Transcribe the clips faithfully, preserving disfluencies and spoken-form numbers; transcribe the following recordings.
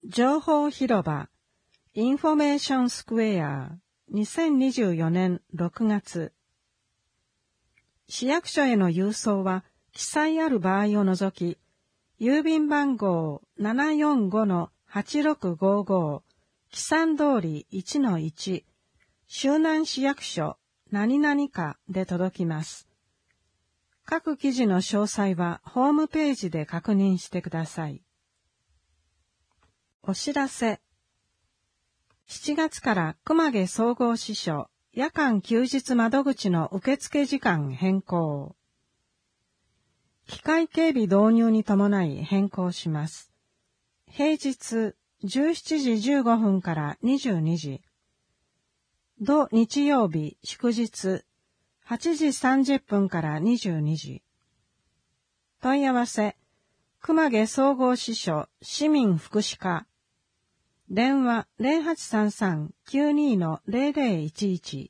情報広場インフォメーションスクエアにせんにじゅうよねんろくがつ。市役所への郵送は記載ある場合を除き、郵便番号 ななよんごのはちろくごご、記算通り いちのいち、周南市役所何々課で届きます。各記事の詳細はホームページで確認してください。お知らせ。しちがつから熊毛総合支所夜間休日窓口の受付時間変更。機械警備導入に伴い変更します。平日じゅうしちじじゅうごふんからにじゅうにじ。土日曜日祝日はちじさんじゅっぷんからにじゅうにじ。問い合わせ、熊毛総合支所市民福祉課。電話 ゼロはちさんさんきゅうにのゼロゼロいちいち。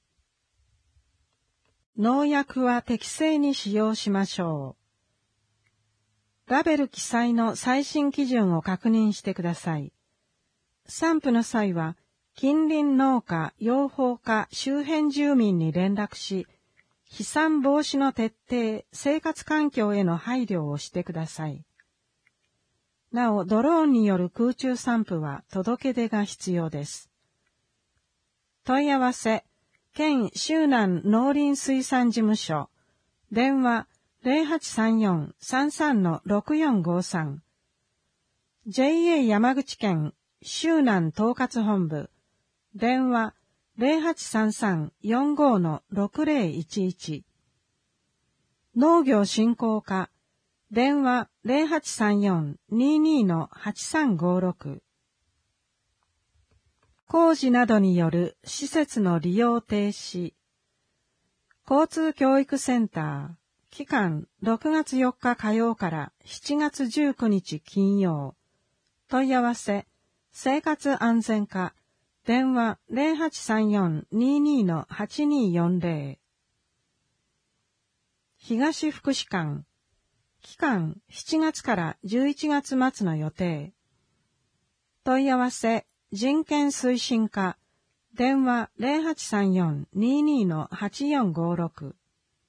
農薬は適正に使用しましょう。ラベル記載の最新基準を確認してください。散布の際は、近隣農家、養蜂家、周辺住民に連絡し、飛散防止の徹底、生活環境への配慮をしてください。なお、ドローンによる空中散布は届け出が必要です。問い合わせ、県周南農林水産事務所、電話 ゼロはちさんよんさんさんのろくよんごさん、ジェイエー 山口県周南統括本部、電話 ゼロはちさんさんよんごのろくゼロいちいち、農業振興課、電話 ゼロはちさんよんににのはちさんごろく。工事などによる施設の利用停止。交通教育センター、期間ろくがつよっか火曜からしちがつじゅうくにち金曜。問い合わせ、生活安全課、電話 ゼロはちさんよんににのはちによんゼロ。東福祉館、期間しちがつからじゅういちがつ末の予定。問い合わせ、人権推進課、電話 ゼロはちさんよんににのはちよんごろく。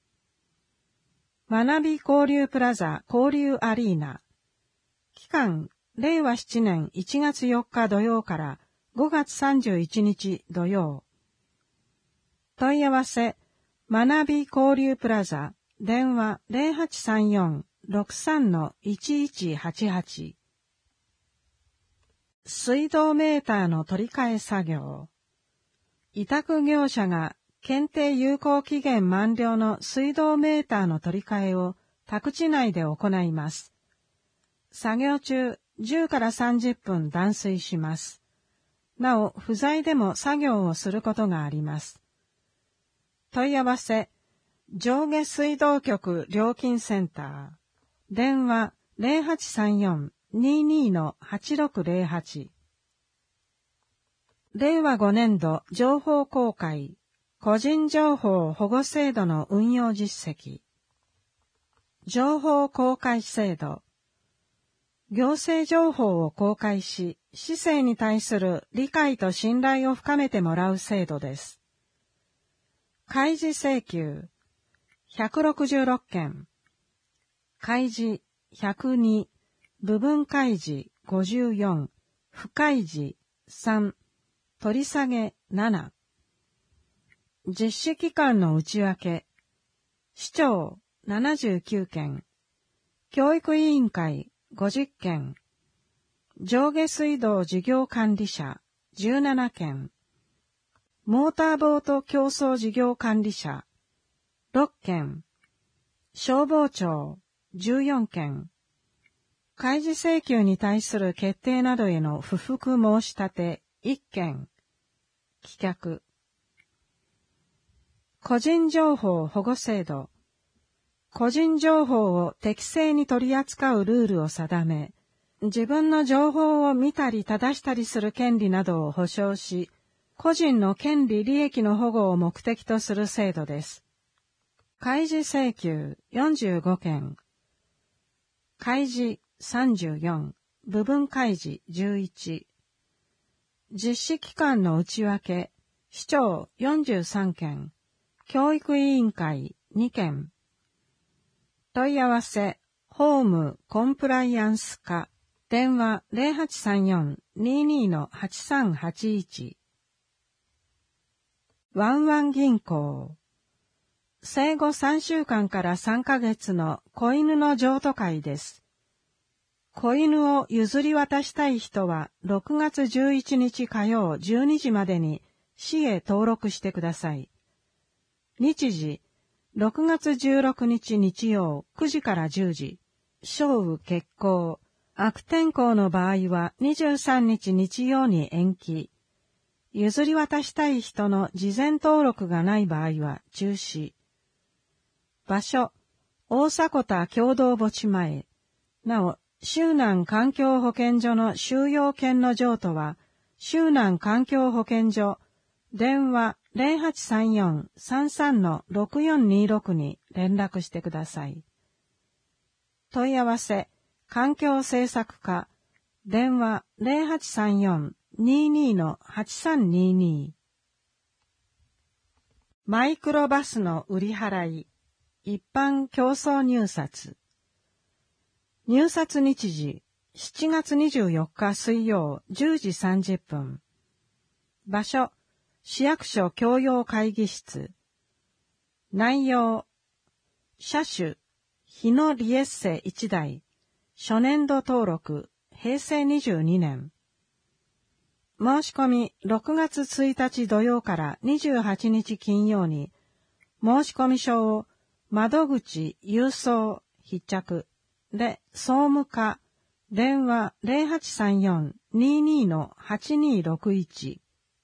学び交流プラザ交流アリーナ。期間、れいわしちねんいちがつよっか土曜からごがつさんじゅういちにち土曜。問い合わせ、学び交流プラザ、電話 ゼロはちさんよんろくさんのいちいちはちはち。水道メーターの取り替え作業。委託業者が検定有効期限満了の水道メーターの取り替えを宅地内で行います。作業中じゅうからさんじゅっぷん断水します。なお、不在でも作業をすることがあります。問い合わせ、上下水道局料金センター。電話 ゼロはちさんよんににのはちろくゼロはち。れいわごねんど情報公開、個人情報保護制度の運用実績。情報公開制度。行政情報を公開し、市政に対する理解と信頼を深めてもらう制度です。開示請求、ひゃくろくじゅうろっけん。開示ひゃくに、部分開示ごじゅうよん、不開示さん、取り下げなな。実施期間の内訳、市長ななじゅうきゅうけん、教育委員会ごじゅっけん、上下水道事業管理者じゅうななけん、モーターボート競争事業管理者ろっけん、消防庁じゅうよんけん、開示請求に対する決定などへの不服申し立ていっけん、棄却。個人情報保護制度。個人情報を適正に取り扱うルールを定め、自分の情報を見たり正したりする権利などを保障し、個人の権利利益の保護を目的とする制度です。開示請求よんじゅうごけん、開示さんじゅうよん、部分開示じゅういち、 実施機関の内訳、市長よんじゅうさんけん、教育委員会にけん。問い合わせ、法務コンプライアンス課、電話 ゼロはちさんよん にーにー のはちさんはちいち。ワンワン銀行。生後さんしゅうかんからさんかげつの子犬の譲渡会です。子犬を譲り渡したい人はろくがつじゅういちにち火曜じゅうにじまでに市へ登録してください。日時、ろくがつじゅうろくにち日曜くじからじゅうじ。小雨決行。悪天候の場合はにじゅうさんにち日曜に延期。譲り渡したい人の事前登録がない場合は中止。場所、大迫田共同墓地前。なお、周南環境保健所の収容犬の譲渡は、周南環境保健所、電話 ゼロはちさんよん さんさん のろくよんにーろく に連絡してください。問い合わせ、環境政策課、電話 ゼロはちさんよん にーにー のはちさんにーにー。マイクロバスの売り払い、一般競争入札。入札日時、しちがつにじゅうよっか水曜じゅうじさんじゅっぷん。場所、市役所教養会議室。内容、車種、日野リエッセいちだい、初年度登録、へいせいにじゅうにねん。申し込みろくがつついたち土曜からにじゅうはちにち金曜に、申込書を窓口郵送必着で総務課電話 ゼロはちさんよん にーにー のはちにーろくいち。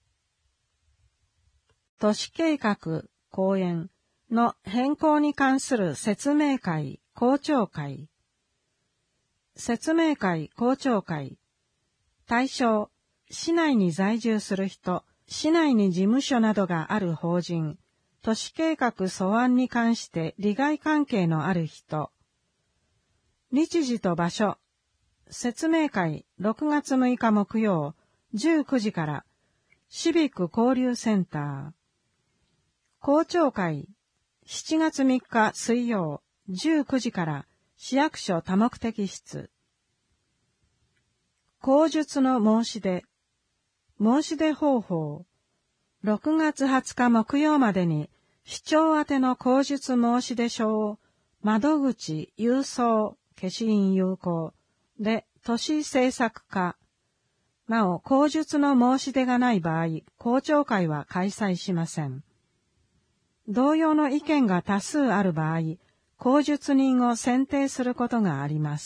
都市計画公園の変更に関する説明会公聴会。説明会公聴会。対象、市内に在住する人、市内に事務所などがある法人、都市計画素案に関して利害関係のある人。日時と場所。説明会ろくがつむいか木曜じゅうくじからシビック交流センター。公聴会しちがつみっか水曜じゅうくじから市役所多目的室。口述の申し出。申し出方法。ろくがつはつか木曜までに市長宛ての口述申し出書を窓口郵送消印有効で都市政策課。なお、口述の申し出がない場合、公聴会は開催しません。同様の意見が多数ある場合、口述人を選定することがあります。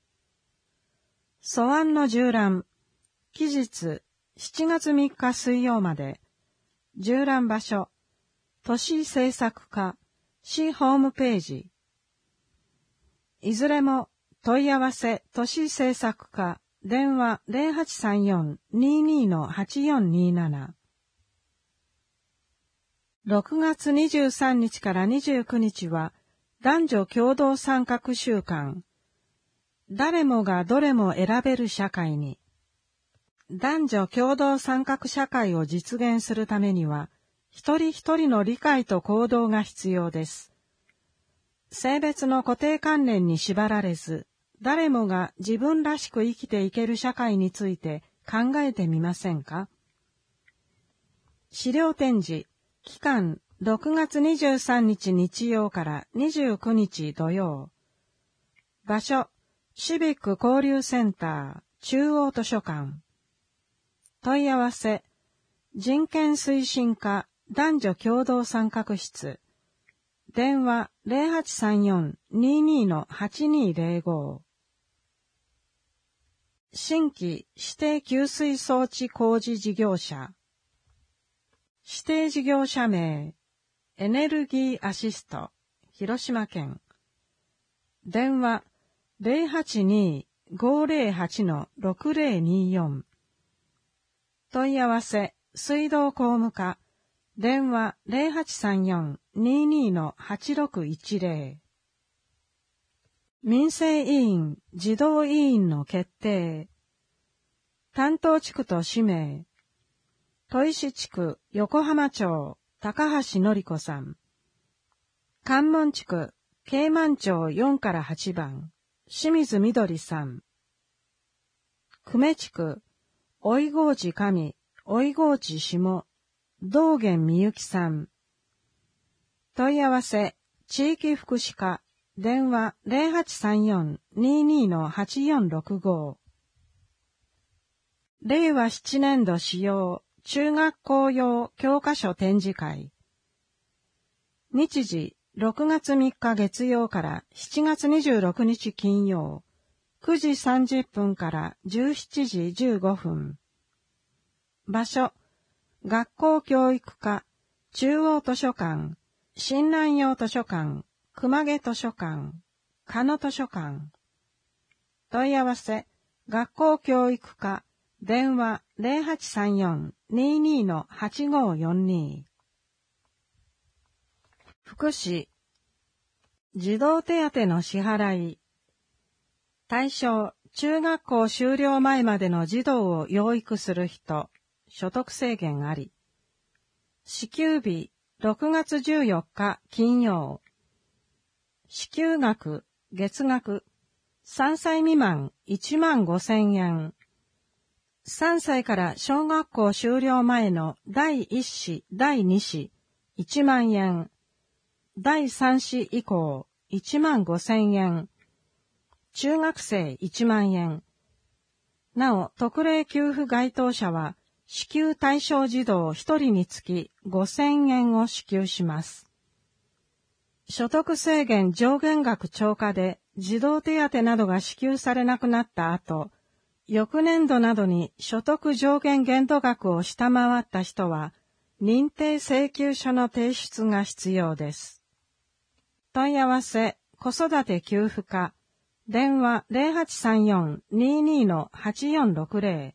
素案の従覧。期日、しちがつみっか水曜まで。従覧場所。都市政策課、市ホームページ。いずれも問い合わせ都市政策課、電話 ゼロはちさんよん にーにー のはちよんにーなな。ろくがつにじゅうさんにちからにじゅうくにちは男女共同参画週間。誰もがどれも選べる社会に。男女共同参画社会を実現するためには、一人一人の理解と行動が必要です。性別の固定観念に縛られず、誰もが自分らしく生きていける社会について考えてみませんか？資料展示、期間ろくがつにじゅうさんにち日曜からにじゅうくにち土曜。場所、シビック交流センター、中央図書館。問い合わせ、人権推進課男女共同参画室。電話 ゼロはちさんよん にーにー のはちにーぜろご。新規指定給水装置工事事業者。指定事業者名、エネルギーアシスト、広島県。電話 ゼロはちにー ごーぜろはち のろくぜろにーよん。問い合わせ、水道工務課、電話 ゼロはちさんよん にーにー のはちろくいちぜろ。民生委員、児童委員の決定。 担当地区と氏名。砥石地区、横浜町、高橋のり子さん。関門地区、慶満町よんからはちばん、清水みどりさん。久米地区、おいごうち上、おいごうち下、道元みゆきさん。問い合わせ、地域福祉課、電話 ゼロはちさんよん にーにー はちよんろくご。れいわななねんど使用、中学校用教科書展示会。日時、ろくがつみっか月曜からしちがつにじゅうろくにち金曜、くじさんじゅっぷんからじゅうしちじじゅうごふん。場所、学校教育課、中央図書館、新南陽図書館、熊毛図書館、鹿野図書館。問い合わせ、学校教育課、電話 ゼロはちさんよん にーにー はちごよんに。福祉、児童手当の支払い。対象、中学校修了前までの児童を養育する人、所得制限あり。支給日、ろくがつじゅうよっか金曜。支給額、月額、さんさい未満いちまんごせんえん。さんさいから小学校修了前のだいいっ子、だいに子、いちまんえん。だいさん子以降、いちまんごせんえん。中学生いちまんえん。なお、特例給付該当者は、支給対象児童ひとりにつきごせんえんを支給します。所得制限上限額超過で児童手当などが支給されなくなった後、翌年度などに所得上限限度額を下回った人は、認定請求書の提出が必要です。問い合わせ、子育て給付課、電話 ゼロはちさんよん にーにー はちよんろくぜろ。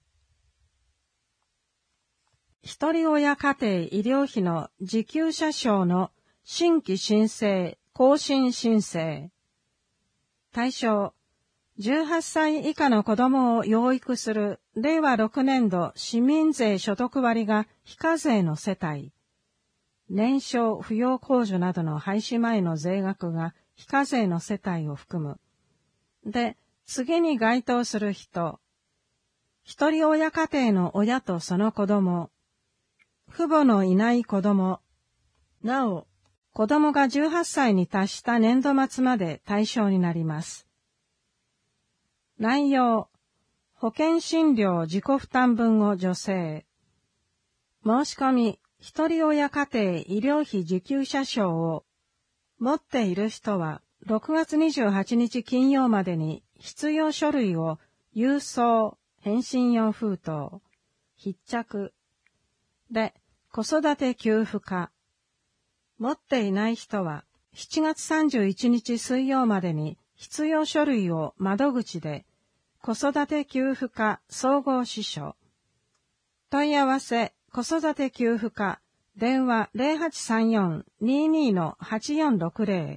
ひとり親家庭医療費の受給者証の新規申請、更新申請。対象、じゅうはっさい以下の子供を養育するれいわろくねんど市民税所得割が非課税の世帯。年少扶養控除などの廃止前の税額が非課税の世帯を含む。で、次に該当する人。一人親家庭の親とその子供。父母のいない子供。なお、子供がじゅうはっさいに達した年度末まで対象になります。内容、保険診療自己負担分を助成。申し込み、一人親家庭医療費受給者証を持っている人は、ろくがつにじゅうはちにち金曜までに必要書類を郵送、返信用封筒、必着で子育て給付課。持っていない人はしちがつさんじゅういちにち水曜までに必要書類を窓口で子育て給付課総合支所。問い合わせ子育て給付課電話 ゼロはちさんよん にーにー はちよんろくぜろ。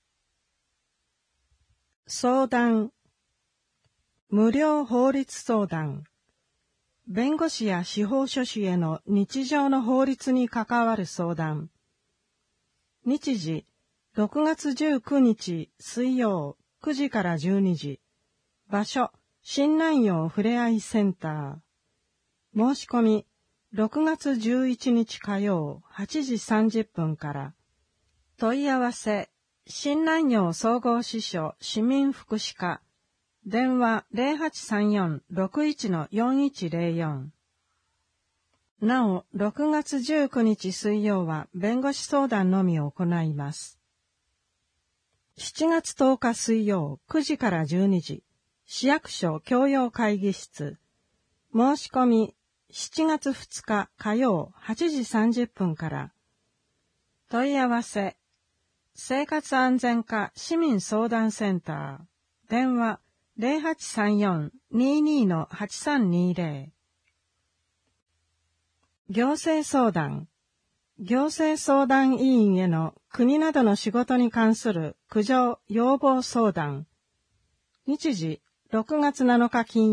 相談。無料法律相談。弁護士や司法書士への日常の法律に関わる相談。日時、ろくがつじゅうくにち水曜くじからじゅうにじ。場所、新南陽ふれあいセンター。申し込み、ろくがつじゅういちにち火曜はちじさんじゅっぷんから。問い合わせ、新南陽総合支所市民福祉課。電話 ゼロはちさんよん ろくいち よんいちゼロよん。なお、ろくがつじゅうくにち水曜は弁護士相談のみを行います。しちがつとおか水曜くじからじゅうにじ、市役所教養会議室。申し込み、しちがつふつか火曜はちじさんじゅっぷんから。問い合わせ、生活安全課市民相談センター。電話ゼロはちさんよん にーにー はちさんにーぜろ。行政相談。行政相談委員への国などの仕事に関する苦情要望相談。日時、ろくがつなのか金曜、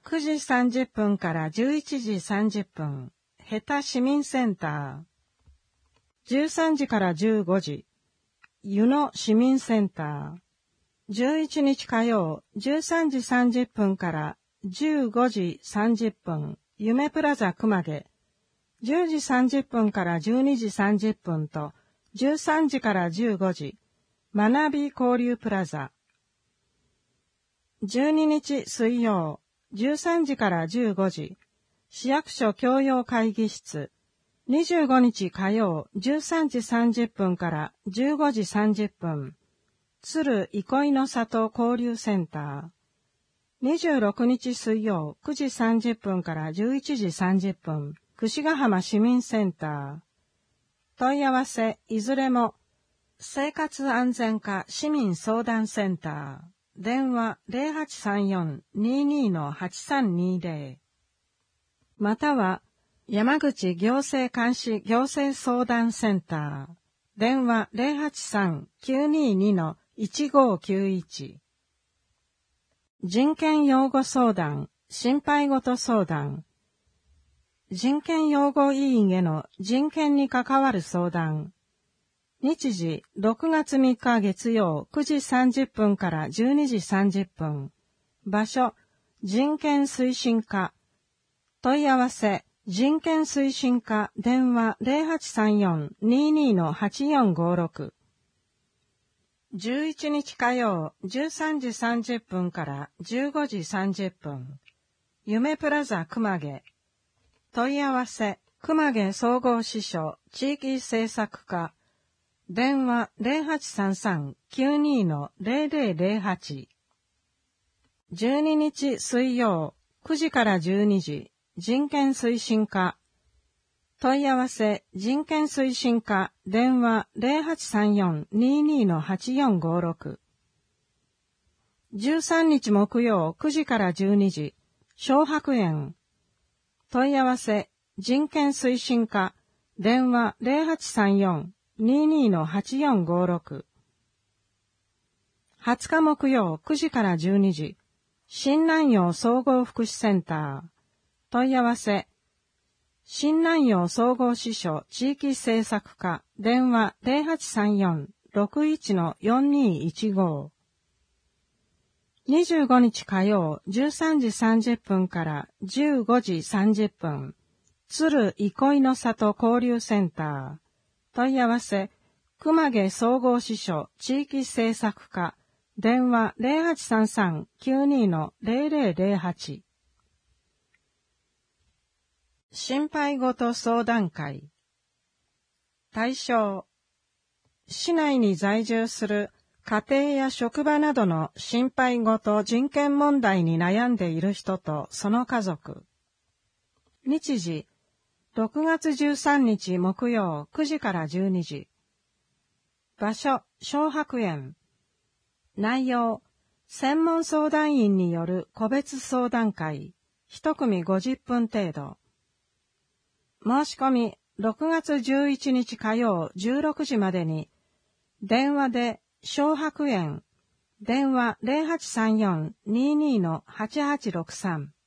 くじさんじゅっぷんからじゅういちじさんじゅっぷん、ヘタ市民センター。じゅうさんじからじゅうごじ、湯野市民センター。じゅういちにち火曜、じゅうさんじさんじゅっぷんからじゅうごじさんじゅっぷん、夢プラザ熊毛。じゅうじさんじゅっぷんからじゅうにじさんじゅっぷんと、じゅうさんじからじゅうごじ、学び交流プラザ。じゅうににち水曜、じゅうさんじからじゅうごじ、市役所教養会議室。にじゅうごにち火曜、じゅうさんじさんじゅっぷんからじゅうごじさんじゅっぷん。鶴憩いの里交流センター。にじゅうろくにち水曜、くじさんじゅっぷんからじゅういちじさんじゅっぷん。櫛ヶ浜市民センター。問い合わせ、いずれも、生活安全課市民相談センター。電話 ゼロはちさんよん にーにー はちさんにーぜろ。または、山口行政監視行政相談センター。電話 ゼロはちさん きゅうにーにー いちごきゅういち。人権擁護相談、心配事相談。人権擁護委員への人権に関わる相談。日時、ろくがつみっか月曜くじさんじゅっぷんからじゅうにじさんじゅっぷん。場所、人権推進課。問い合わせ、人権推進課電話 ゼロはちさんよん にーにー はちよんごろく。じゅういちにち火曜じゅうさんじさんじゅっぷんからじゅうごじさんじゅっぷん。夢プラザ熊毛。問い合わせ、熊毛総合支所地域政策課。電話 ゼロはちさんさん きゅうにー ゼロゼロゼロはち。じゅうににち水曜くじからじゅうにじ。人権推進課。問い合わせ、人権推進課、電話 ゼロはちさんよん にーにー はちよんごろく。じゅうさんにち木曜くじからじゅうにじ、小白園。問い合わせ、人権推進課、電話 ゼロはちさんよん にーにー はちよんごろく。はつか木曜くじからじゅうにじ、新南陽総合福祉センター。問い合わせ、新南陽総合支所地域政策課、電話 ゼロはちさんよん ろくいち よんにーいちご。にじゅうごにち火曜じゅうさんじさんじゅっぷんからじゅうごじさんじゅっぷん。鶴憩いの里交流センター。問い合わせ、熊毛総合支所地域政策課、電話 ゼロはちさんさん きゅうにー ゼロゼロゼロはち。心配事相談会。対象、市内に在住する家庭や職場などの心配事人権問題に悩んでいる人とその家族。日時、ろくがつじゅうさんにち木曜くじからじゅうにじ。場所、小白園。内容、専門相談員による個別相談会。一組ごじゅっぷん程度。申し込み、ろくがつじゅういちにち火曜じゅうろくじまでに、電話で小白園、電話 ゼロはちさんよん にーにー はちはちろくさん。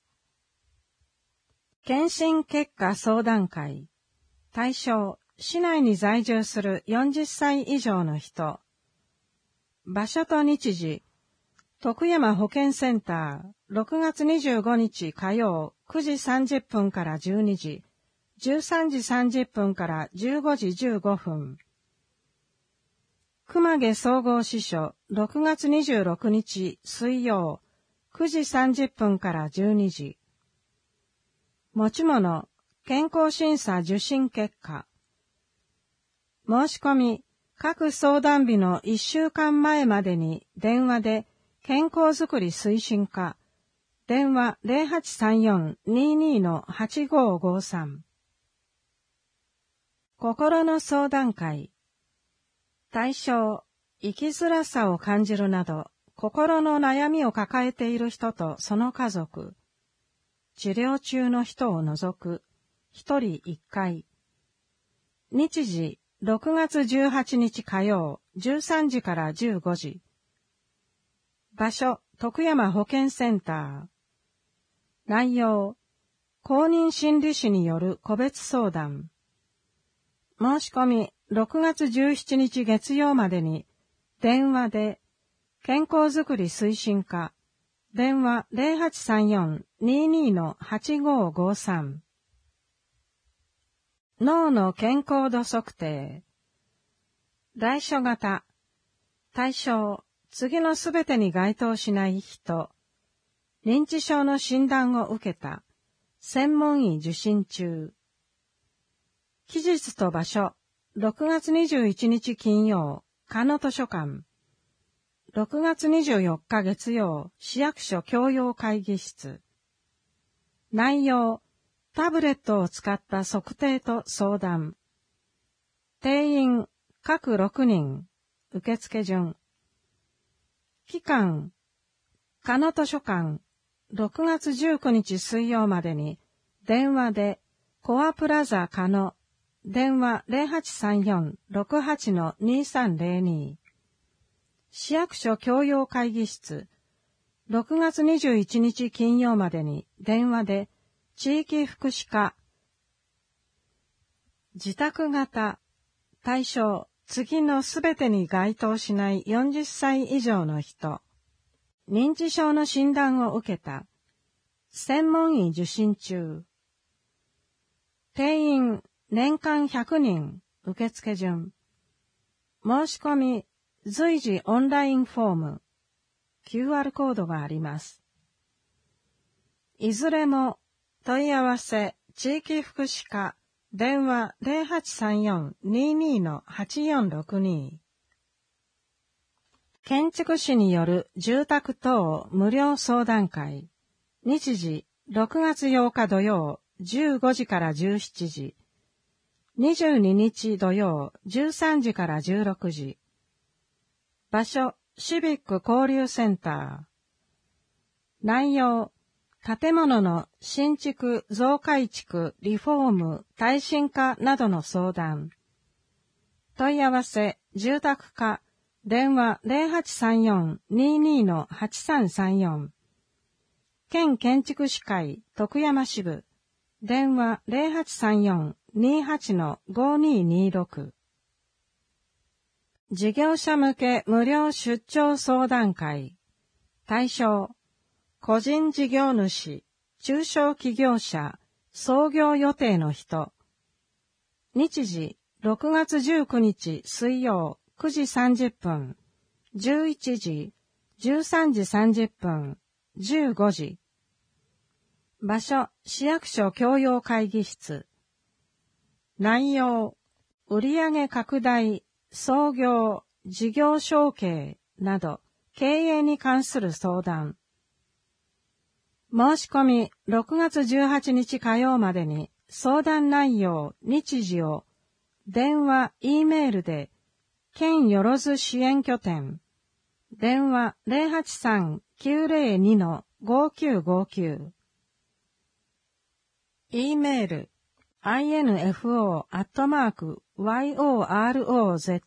検診結果相談会。対象、市内に在住するよんじゅっさい以上の人。場所と日時、徳山保健センター、ろくがつにじゅうごにち火曜くじさんじゅっぷんからじゅうにじ、じゅうさんじさんじゅっぷんからじゅうごじじゅうごふん。熊毛総合支所、ろくがつにじゅうろくにち水曜、くじさんじゅっぷんからじゅうにじ。持ち物、健康審査受診結果。申し込み、各相談日のいっしゅうかんまえまでに電話で健康づくり推進課、電話 ゼロはちさんよん にーにー はちごごさん。心の相談会。対象、生きづらさを感じるなど、心の悩みを抱えている人とその家族。治療中の人を除く、一人一回。日時、ろくがつじゅうはちにち火曜、じゅうさんじからじゅうごじ。場所、徳山保健センター。 内容、公認心理師による個別相談。申し込みろくがつじゅうしちにち月曜までに、電話で、健康づくり推進課、電話 ゼロはちさんよん にーにー の はちごーごーさん。脳の健康度測定。来所型。対象、次のすべてに該当しない人。認知症の診断を受けた。専門医受診中。期日と場所、ろくがつにじゅういちにち金曜、鹿野図書館。ろくがつにじゅうよっか月曜、市役所教養会議室。内容、タブレットを使った測定と相談。定員、各ろくにん、受付順。期間、鹿野図書館、ろくがつじゅうくにち水曜までに、電話で、コアプラザ鹿野、電話 ゼロはちさんよん ろくはち にーさんゼロに。市役所教養会議室、ろくがつにじゅういちにち金曜までに、電話で、地域福祉課。自宅型、対象、次のすべてに該当しないよんじゅっさい以上の人。認知症の診断を受けた。専門医受診中。定員、年間ひゃくにん、受付順。申し込み、随時オンラインフォーム。キューアール コードがあります。いずれも、問い合わせ、地域福祉課、電話 ゼロはちさんよん にーにー の はちよんろくに。建築士による住宅等無料相談会。日時、ろくがつようか土曜、じゅうごじからじゅうしちじ。にじゅうににち土曜、じゅうさんじからじゅうろくじ。場所、シビック交流センター。内容、建物の新築、増改築、リフォーム、耐震化などの相談。問い合わせ、住宅課、電話 ゼロはちさんよん にーにー の はちさんさんよん。県建築士会、徳山支部、電話 ゼロはちさんよん にーはち の ごにーにーろく。事業者向け無料出張相談会。対象、個人事業主、中小企業者、創業予定の人。日時、ろくがつじゅうくにち水曜、くじさんじゅっぷん、じゅういちじ、じゅうさんじさんじゅっぷん、じゅうごじ。場所、市役所教養会議室。内容、売上拡大、創業、事業承継など、経営に関する相談。申し込み、ろくがつじゅうはちにち火曜までに、相談内容、日時を、電話、Eメールで、県よろず支援拠点、電話 ゼロはちさん きゅうゼロに の ごきゅうごきゅう。E メール、インフォ アットマーク ヨロズ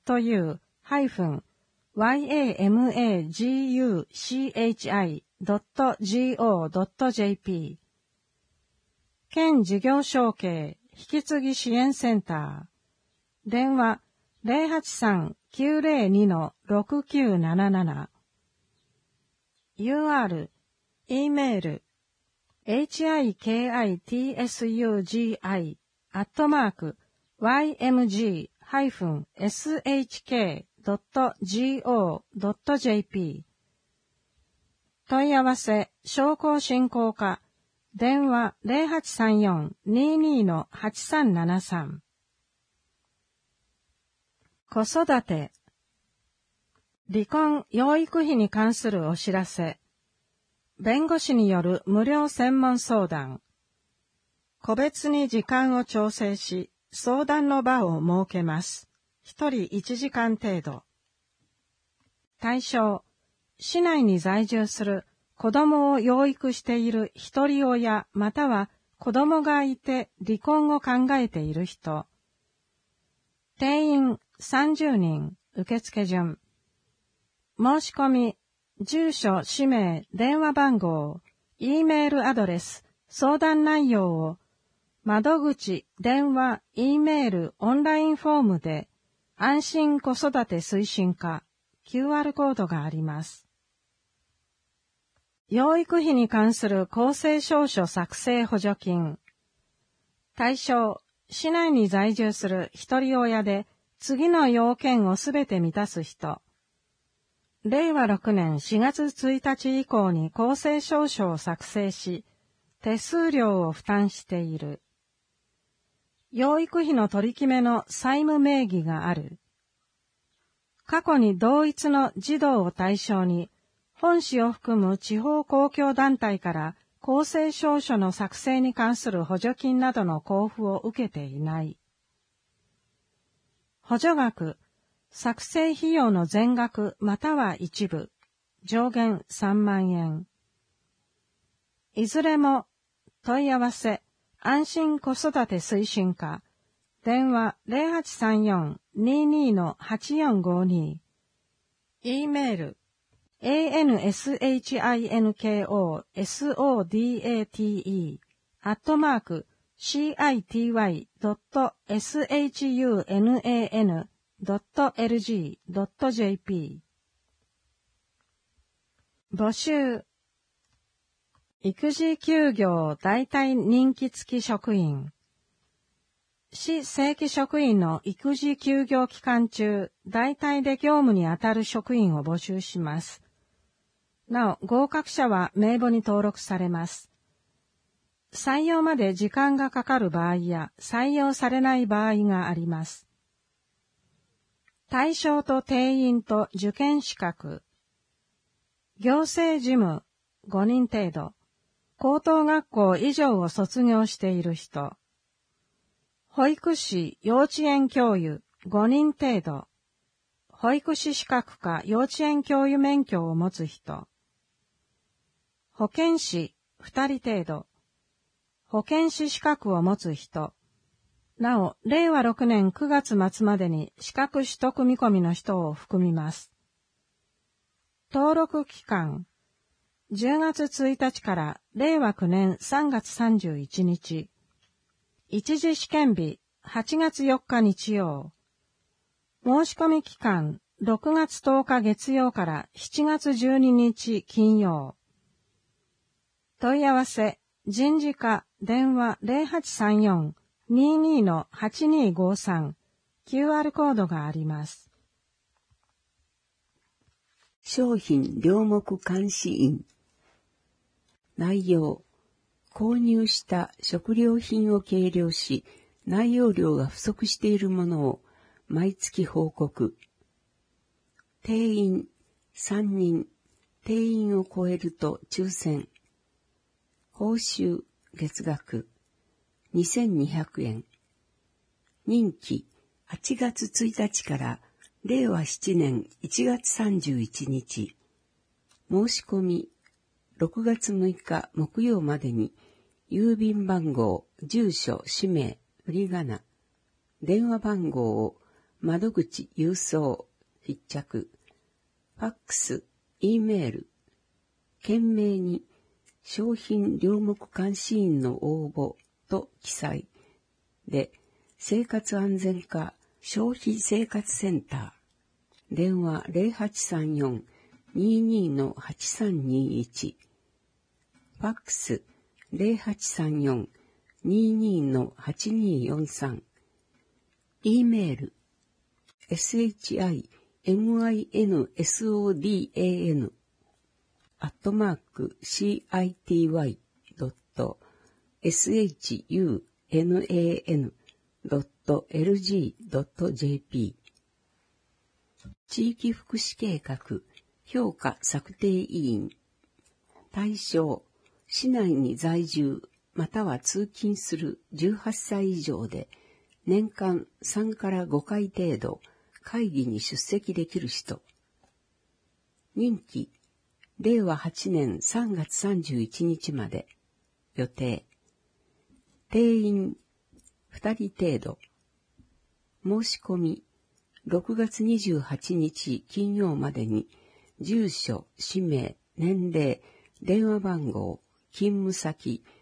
ヤマグチ ドット ジーオー ドット ジェーピー 県事業承継引き継ぎ支援センター電話 ゼロはちさん きゅうゼロに の ろくきゅうなななな ユーアール E メール hikitsugi アットマーク ワイエムジー エスエイチケー ドット ジーオー ドット ジェーピー 問い合わせ、商工振興課、電話 ゼロはちさんよん にーにー の はちさんななさん。子育て、離婚・養育費に関するお知らせ、弁護士による無料専門相談、個別に時間を調整し、相談の場を設けます。一人いちじかん程度。対象、市内に在住する子供を養育している一人親または子供がいて離婚を考えている人。定員さんじゅうにん、受付順。申し込み、住所、氏名、電話番号、E メールアドレス、 相談内容を窓口、電話、Eメール、オンラインフォームで安心子育て推進課 キューアール コードがあります。養育費に関する公正証書作成補助金。対象、市内に在住する一人親で次の要件をすべて満たす人。れいわろくねんしがつついたち以降に公正証書を作成し、手数料を負担している。養育費の取り決めの債務名義がある。過去に同一の児童を対象に、本市を含む地方公共団体から公正証書の作成に関する補助金などの交付を受けていない。補助額、作成費用の全額または一部、上限さんまんえん。いずれも問い合わせ、安心子育て推進課、電話 ゼロはちさんよん にに はちよんごに、E メール、anshinkosotate アットマーク city.sunan.lg.jp 募集育児休業代替任期付き職員市正規職員の育児休業期間中、代替で業務にあたる職員を募集します。なお、合格者は名簿に登録されます。採用まで時間がかかる場合や採用されない場合があります。対象と定員と受験資格。行政事務ごにん程度。高等学校以上を卒業している人。保育士、幼稚園教諭ごにん程度。保育士資格か幼稚園教諭免許を持つ人。保健師ふたり程度。保健師資格を持つ人。なお、れいわろくねんくがつまつまでに資格取得見込みの人を含みます。登録期間。じゅうがつついたちかられいわきゅうねんさんがつさんじゅういちにち。一次試験日はちがつよっか日曜。申し込み期間ろくがつとおか月曜からしちがつじゅうににち金曜。問い合わせ人事課電話 ゼロはちさんよん にに はちにごさん キューアール コードがあります。 商品領目監視員。内容。購入した食料品を計量し、内容量が不足しているものを毎月報告。定員さんにん、定員を超えると抽選。報酬月額にせんにひゃくえん。任期はちがつついたちかられいわななねんいちがつさんじゅういちにち。申し込みろくがつむいか木曜までに郵便番号、住所、氏名、振り仮名、電話番号を窓口、郵送、必着、ファックス、E メール、件名に商品領目監視員の応募と記載で、生活安全課消費生活センター、電話 ゼロはちさんよん にに はちさんにいち、ファックスゼロはちさんよん にに はちによんさん、E メール shiminsodan アットマーク city.sunan.lg.jp 地域福祉計画評価策定委員。対象市内に在住または通勤するじゅうはっさい以上で年間さんからごかい程度会議に出席できる人。任期れいわはちねんさんがつさんじゅういちにちまで。予定定員ふたり程度。申し込みろくがつにじゅうはちにち金曜までに住所、氏名、年齢、電話番号、勤務先、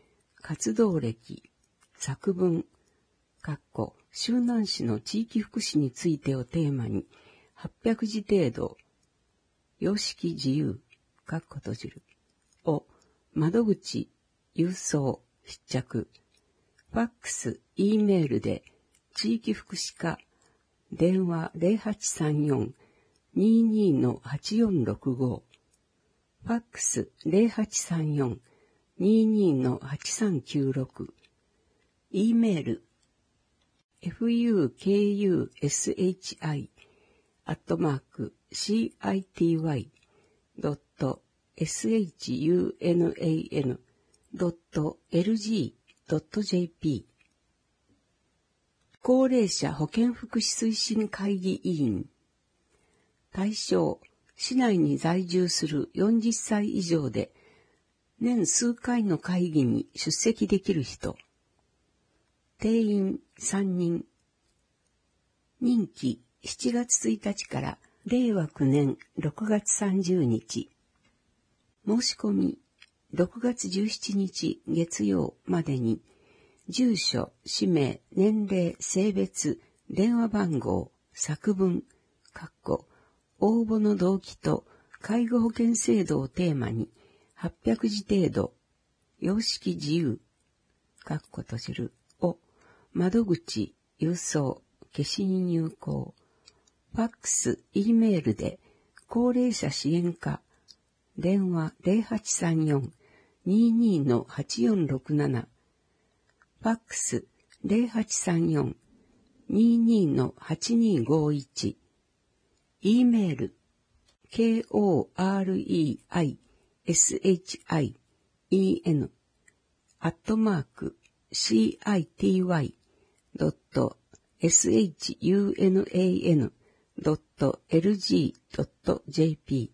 活動歴、作文、周南市の地域福祉についてをテーマに、はっぴゃくじ程度、様式自由、閉じる、を、窓口、郵送、必着、ファックス、Eメールで、地域福祉課、電話 ゼロはちさんよん にーにー はちよんろくご、ファックス ゼロはちさんよん にーにー はちさんきゅうろく、Eメール、フユーケーユーエスエイチアイ アットマーク シーアイティーワイ ドット エスエイチユーエヌエーエヌ ドット エルジー ドット ジェーピー 高齢者保健福祉推進会議委員対象、市内に在住するよんじゅっさい以上で年数回の会議に出席できる人、定員さんにん、任期しちがつついたちかられいわきゅうねんろくがつさんじゅうにち、申し込みろくがつじゅうしちにち月曜までに、住所、氏名、年齢、性別、電話番号、作文、応募の動機と介護保険制度をテーマにはっぴゃくじ程度、様式自由、閉じる、を、窓口、郵送、消印有効、ファックス、Eメールで、高齢者支援課、電話 ゼロはちさんよん にーにー はちよんろくなな、ファックス ゼロはちさんよん にーにー はちにーごいち、Eメール、ケーオーアールイーアイエスエイチアイイーエヌ アットマーク シーアイティーワイ ドット エスエイチユーエヌエーエヌ ドット エルジー ドット ジェーピ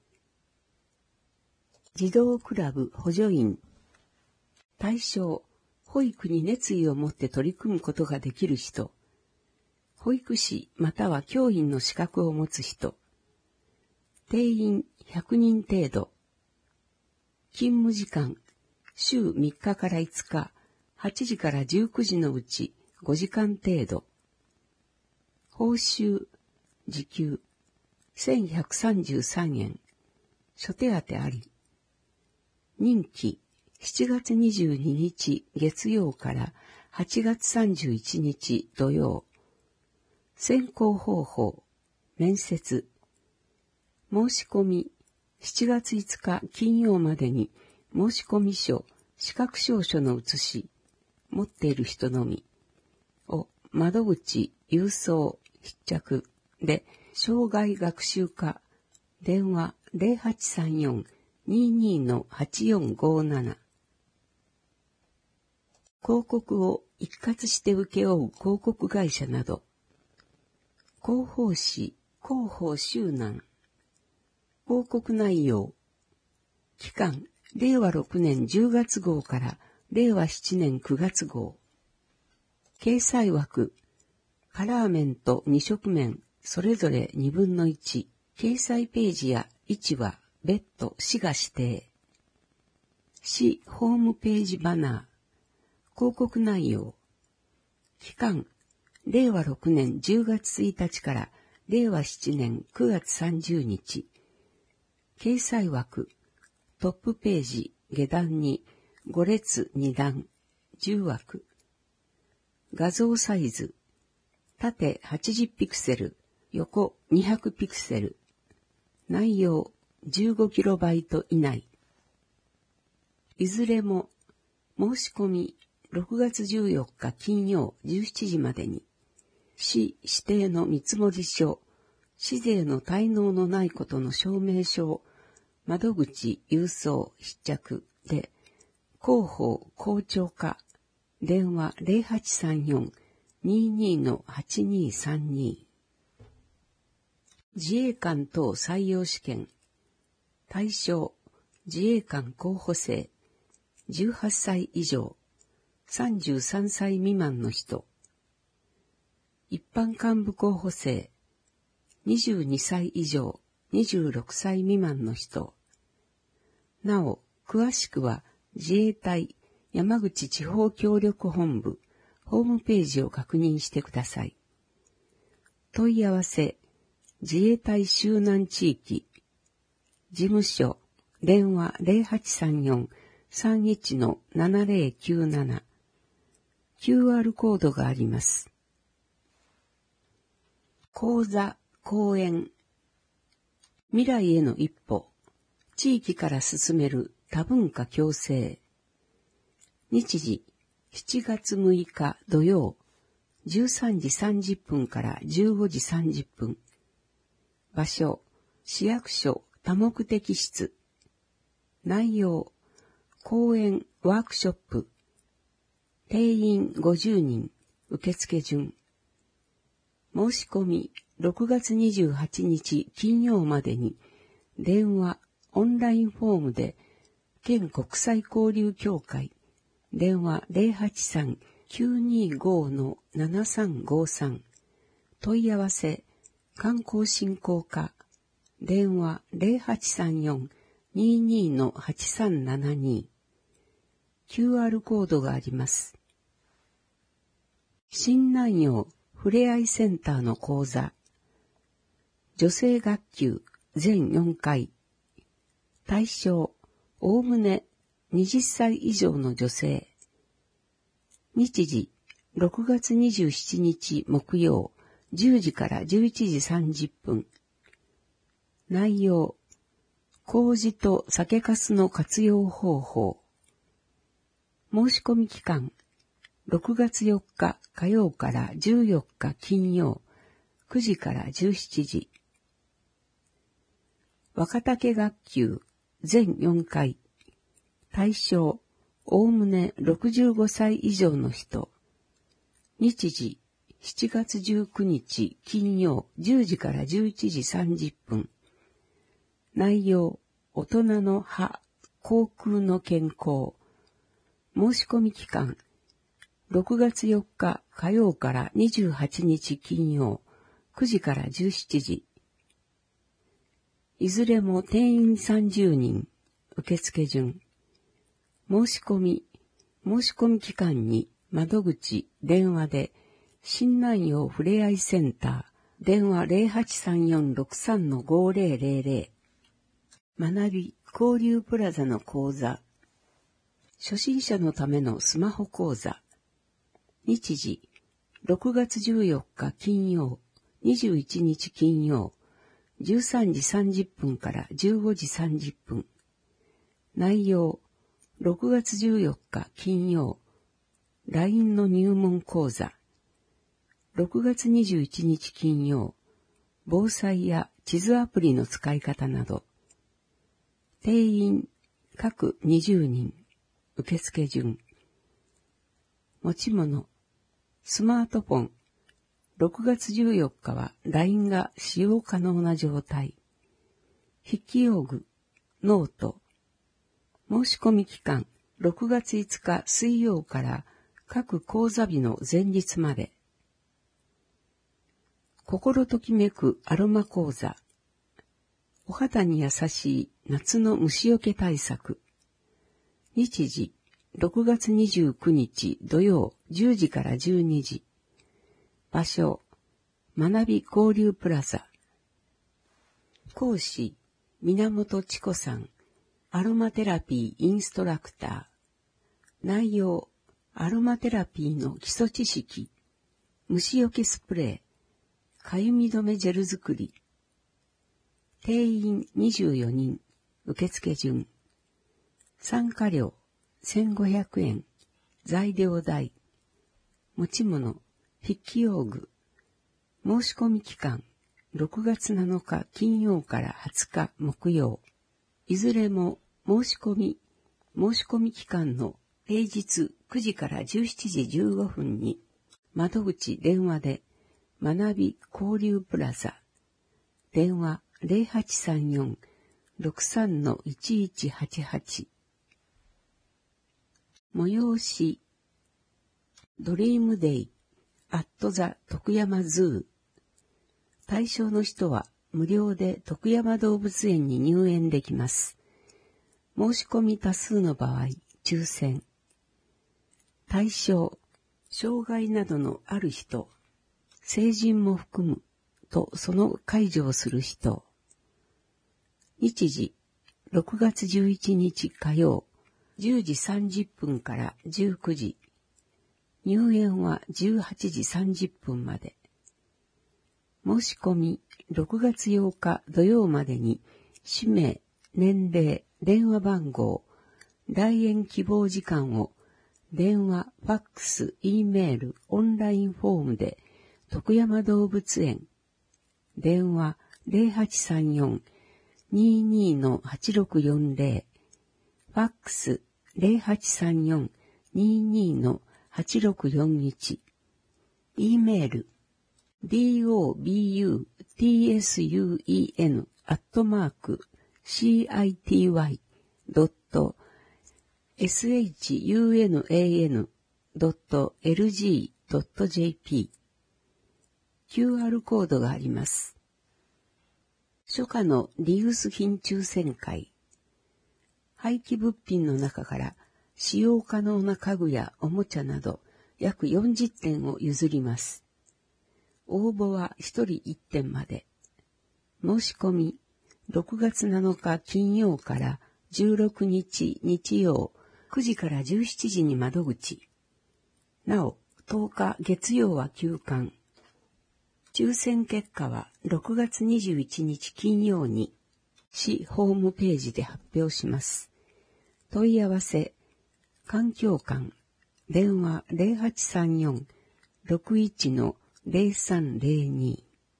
ー 児童クラブ補助員対象、保育に熱意を持って取り組むことができる人、保育士または教員の資格を持つ人、定員ひゃくにん程度、勤務時間、週みっかからいつか、はちじからじゅうくじのうちごじかん程度、報酬、時給、せんひゃくさんじゅうさんえん、諸手当あり、任期、しちがつにじゅうににち月曜からはちがつさんじゅういちにち土曜、選考方法、面接、申し込み、しちがついつか金曜までに申込書、資格証書の写し、持っている人のみ、を窓口、郵送、必着で、障害学習課、電話 ゼロはちさんよん にーにー はちよんごなな、広告を一括して請け負う広告会社など、広報誌、広報周南、広告内容、期間、れいわろくねんじゅうがつ号かられいわしちねんくがつ号、掲載枠、カラー面とに色面、それぞれにぶんのいち、掲載ページや位置は別途市が指定。市ホームページバナー、広告内容、期間、れいわろくねんじゅうがつついたちかられいわしちねんくがつさんじゅうにち、掲載枠、トップページ、下段にご列に段、じゅうわく、画像サイズ、縦はちじゅうピクセル、横にひゃくピクセル、内容じゅうごキロバイト以内。いずれも申し込みろくがつじゅうよっか金曜じゅうしちじまでに、市指定の見積書、市税の滞納のないことの証明書を窓口郵送必着で、広報校長課、電話 ゼロはちさんよん にーにー はちにーさんに、自衛官等採用試験、対象、自衛官候補生、じゅうはっさい以上、さんじゅうさんさい未満の人、一般幹部候補生、にじゅうにさい以上、にじゅうろくさい未満の人。なお、詳しくは自衛隊山口地方協力本部ホームページを確認してください。問い合わせ、自衛隊周南地域、事務所、電話 ゼロはちさんよん さんいち ななゼロきゅうなな、キューアール コードがあります。講座、講演、未来への一歩、地域から進める多文化共生。日時、しちがつむいか土曜、じゅうさんじさんじゅっぷんからじゅうごじさんじゅっぷん。場所、市役所多目的室。内容、講演ワークショップ。定員ごじゅうにん、受付順。申し込み、ろくがつにじゅうはちにち金曜までに、電話、オンラインフォームで、県国際交流協会、電話 ゼロはちさん きゅうにご ななさんごさん、問い合わせ、観光振興課、電話 ゼロはちさんよん ににのはちさんななに、キューアール コードがあります。新南陽ふれあいセンターの講座、女性学級全よんかい、対象、おおむねはたち以上の女性。日時、ろくがつにじゅうしちにち木曜、じゅうじからじゅういちじさんじゅっぷん。内容、麹と酒粕の活用方法。申し込み期間、ろくがつよっか火曜からじゅうよっか金曜、くじからじゅうしちじ。若竹学級全よんかい。対象、おおむねろくじゅうごさい以上の人。日時、しちがつじゅうくにち金曜じゅうじからじゅういちじさんじゅっぷん。内容、大人の歯、口腔の健康。申し込み期間、ろくがつよっか火曜からにじゅうはちにち金曜、くじからじゅうしちじ。いずれも定員さんじゅうにん、受付順。申し込み、申し込み期間に窓口、電話で、新南陽ふれあいセンター、電話 ゼロはちさんよんろくさんのごぜろぜろぜろ。学び、交流プラザの講座。初心者のためのスマホ講座。日時、ろくがつじゅうよっか金曜、にじゅういちにち金曜、じゅうさんじさんじゅっぷんからじゅうごじさんじゅっぷん。内容、ろくがつじゅうよっか金曜、ライン の入門講座。ろくがつにじゅういちにち金曜、防災や地図アプリの使い方など。定員、各にじゅうにん、受付順。持ち物、スマートフォン。ろくがつじゅうよっかは ライン が使用可能な状態。筆記用具、ノート。申し込み期間、ろくがついつか水曜から各講座日の前日まで。心ときめくアロマ講座。お肌に優しい夏の虫除け対策。日時、ろくがつにじゅうくにち土曜じゅうじからじゅうにじ。場所、学び交流プラザ。講師、源千子さん。アロマテラピーインストラクター。内容、アロマテラピーの基礎知識。虫除けスプレー。かゆみ止めジェル作り。定員にじゅうよにん。受付順。参加料せんごひゃくえん。材料代。持ち物、筆記用具。申し込み期間、ろくがつなのか金曜からはつか木曜。いずれも申し込み、申し込み期間の平日くじからじゅうしちじじゅうごふんに、窓口電話で、学び交流プラザ。電話 ゼロはちさんよんろくさんのいちいちはちはち。催し、ドリームデイ、アットザ徳山ズー。対象の人は無料で徳山動物園に入園できます。申し込み多数の場合、抽選。 対象、障害などのある人、成人も含むとその解除をする人。日時、ろくがつじゅういちにち火曜、じゅうじさんじゅっぷんからじゅうくじ。入園はじゅうはちじさんじゅっぷんまで。申し込み、ろくがつようか土曜までに、氏名、年齢、電話番号、来園希望時間を、電話、ファックス、Eメール、オンラインフォームで、徳山動物園、電話 ゼロはちさんよん にーにー はちろくよんゼロ、ファックス ゼロはちさんよん にーにー はちろくよんいち、Eメール、dobutsun アットマーク city.shunan.lg.jp キューアール コードがあります。初夏のリユース品抽選会。廃棄物品の中から使用可能な家具やおもちゃなど約よんじゅってんを譲ります。応募はひとりいってんまで。申し込み、ろくがつなのか金曜からじゅうろくにち日曜くじからじゅうしちじに窓口。なお、とおか月曜は休館。抽選結果はろくがつにじゅういちにち金曜に市ホームページで発表します。問い合わせ、環境館、電話 ゼロはちさんよん ろくいち ゼロさんゼロに。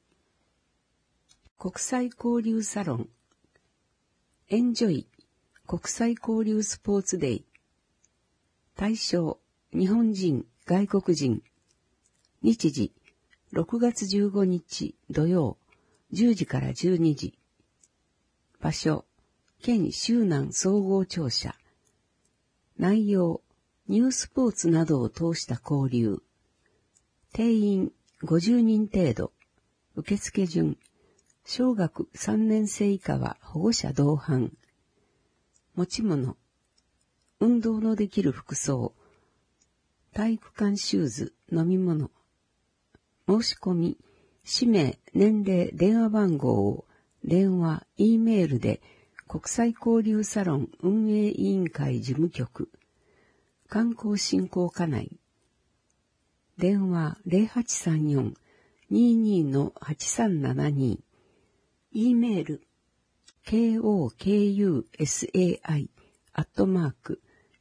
国際交流サロン、エンジョイ国際交流スポーツデイ。対象、日本人、外国人。日時、ろくがつじゅうごにち土曜、じゅうじからじゅうにじ。場所、県周南総合庁舎。内容、ニュースポーツなどを通した交流。定員ごじゅうにん程度。受付順、小学さんねんせい以下は保護者同伴。持ち物、運動のできる服装、体育館シューズ、飲み物。申し込み、氏名、年齢、電話番号を電話、Eメールで国際交流サロン運営委員会事務局、観光振興課内。電話 ゼロはちさんよん にーにー はちさんななに。Eメール、kokusai アットマーク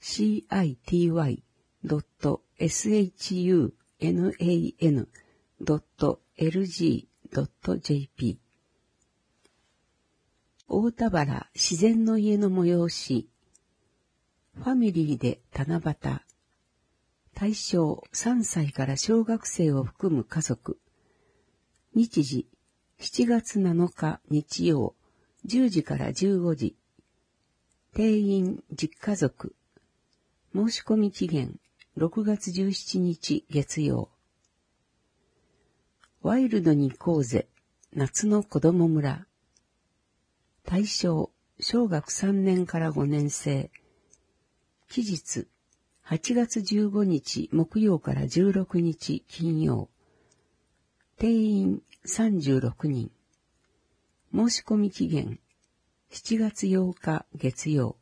city.shunnan.lg.jp 大田原自然の家の催し、ファミリーで七夕。対象さんさいから小学生を含む家族。日時しちがつなのか日曜じゅうじからじゅうごじ。定員じゅっかぞく。申し込み期限ろくがつじゅうしちにち月曜。ワイルドに行こうぜ夏の子供村。対象小学さんねんからごねんせい。期日はちがつじゅうごにち木曜からじゅうろくにち金曜。定員さんじゅうろくにん。申し込み期限しちがつようか月曜。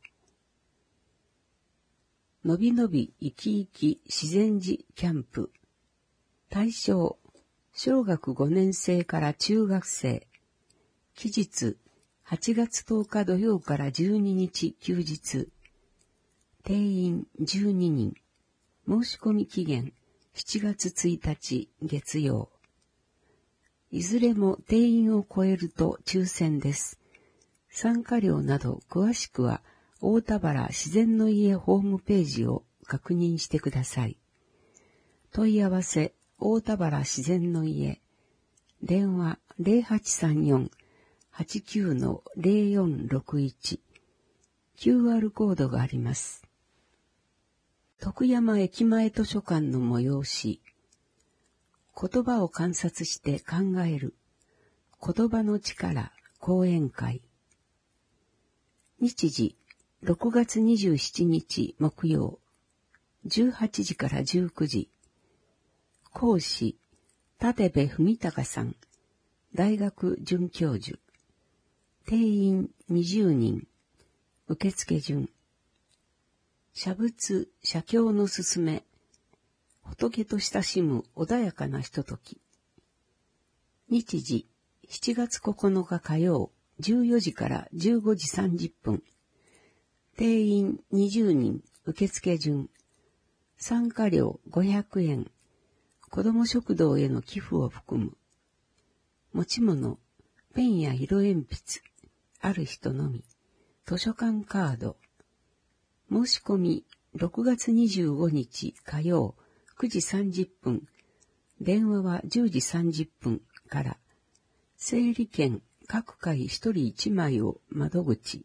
のびのび生き生き自然寺キャンプ。対象小学ごねんせいから中学生。期日はちがつとおか土曜からじゅうににち休日。定員じゅうににん。申し込み期限しちがつついたち月曜。いずれも定員を超えると抽選です。参加料など詳しくは大田原自然の家ホームページを確認してください。問い合わせ大田原自然の家。電話 ゼロはちさんよん はちきゅう ゼロよんろくいち。キューアール コードがあります。徳山駅前図書館の催し。言葉を観察して考える。言葉の力講演会。日時ろくがつにじゅうしちにち木曜。 じゅうはちじからじゅうくじ。講師、立部文隆さん、大学准教授。定員にじゅうにん。受付順。写仏、写経のすすめ。仏と親しむ穏やかなひととき。日時、しちがつここのか火曜、じゅうよじからじゅうごじさんじゅっぷん。定員にじゅうにん。受付順。参加料ごひゃくえん。子ども食堂への寄付を含む。持ち物、ペンや色鉛筆、ある人のみ。図書館カード。申し込み、ろくがつにじゅうごにち火曜、くじさんじゅっぷん。電話はじゅうじさんじゅっぷんから。整理券、各回ひとりいちまいを窓口。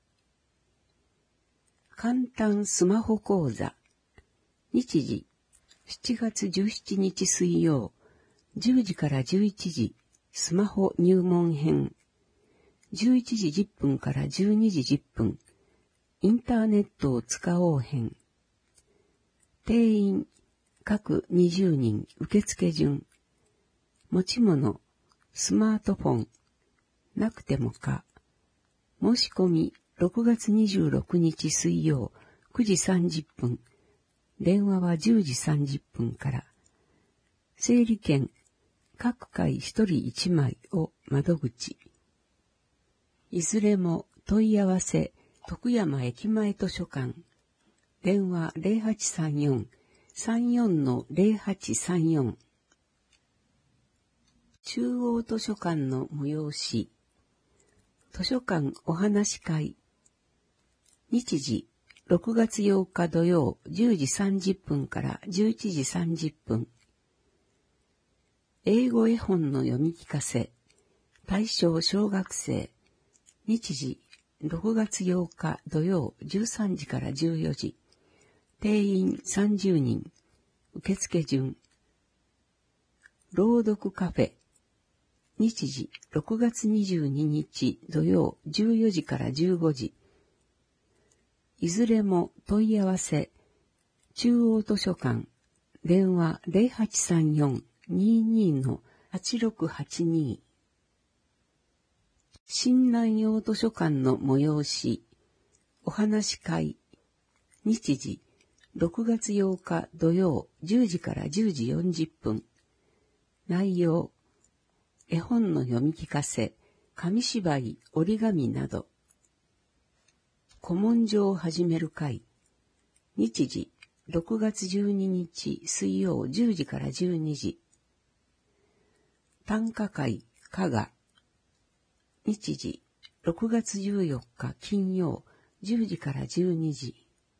簡単スマホ講座。日時、しちがつじゅうしちにち水曜、じゅうじからじゅういちじ、スマホ入門編。じゅういちじじゅっぷんからじゅうにじじゅっぷん、インターネットを使おう編。定員、各にじゅうにん、受付順。持ち物、スマートフォン、なくてもか。申し込み、ろくがつにじゅうろくにち水曜、くじさんじゅっぷん。電話はじゅうじさんじゅっぷんから。整理券、各回ひとりいちまいを窓口。いずれも問い合わせ、徳山駅前図書館。電話ゼロはちさんよん、さんよんのゼロはちさんよん。中央図書館の催し。図書館お話会。日時、ろくがつようか土曜、じゅうじさんじゅっぷんからじゅういちじさんじゅっぷん。英語絵本の読み聞かせ。対象小学生。日時、ろくがつようか土曜、じゅうさんじからじゅうよじ。定員さんじゅうにん。受付順。朗読カフェ。日時、ろくがつにじゅうににち土曜、じゅうよじからじゅうごじ。いずれも問い合わせ、中央図書館、電話ゼロはちさんよん、にじゅうにのはちろくはちに。新南洋図書館の催し、お話会、日時、ろくがつようか土曜、じゅうじからじゅうじよんじゅっぷん。内容、絵本の読み聞かせ、紙芝居、折り紙など。古文書を始める会。日時、ろくがつじゅうににち水曜じゅうじからじゅうにじ。短歌会、加賀。日時、ろくがつじゅうよっか金曜じゅうじからじゅうにじ。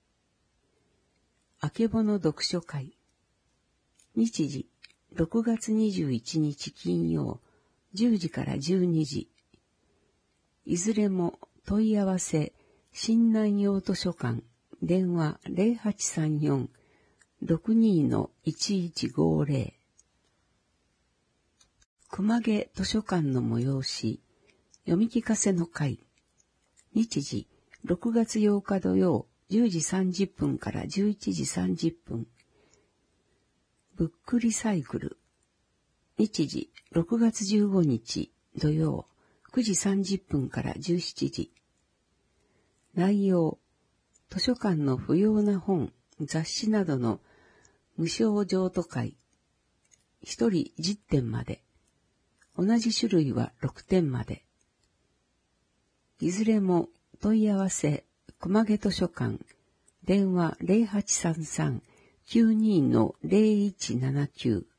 あけぼの読書会。日時、ろくがつにじゅういちにち金曜じゅうじからじゅうにじ。いずれも問い合わせ、新南洋図書館、電話ゼロはちさんよん、ろくにのいちいちごゼロ。熊毛図書館の催し、読み聞かせの会。日時、ろくがつようか土曜、じゅうじさんじゅっぷんからじゅういちじさんじゅっぷん。ブックリサイクル。日時、ろくがつじゅうごにち土曜、くじさんじゅっぷんからじゅうしちじ。内容、図書館の不要な本、雑誌などの無償譲渡会。一人じゅってんまで。同じ種類はろくてんまで。いずれも問い合わせ、熊毛図書館、電話ゼロはちさんさん、きゅうにのゼロいちななきゅう。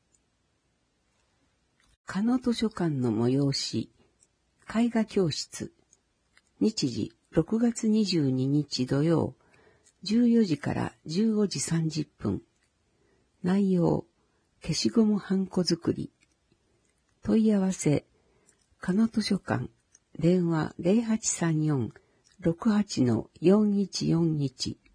加野図書館の催し、絵画教室。日時、ろくがつにじゅうににち土曜、じゅうよじからじゅうごじさんじゅっぷん。内容、消しゴムはんこ作り。問い合わせ、加野図書館、電話ゼロはちさんよん、ろくはちのよんいちよんいち。